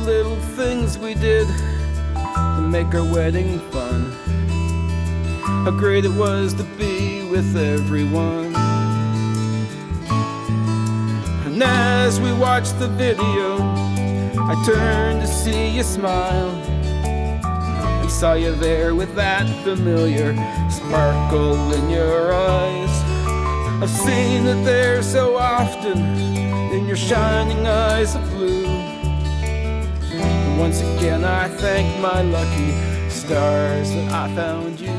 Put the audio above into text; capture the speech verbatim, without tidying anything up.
little things we did to make our wedding fun. How great it was to be with everyone. And as we watched the video, I turned to see you smile, and saw you there with that familiar sparkle in your eyes. I've seen it there so often in your shining eyes of blue. And once again I thank my lucky stars that I found you.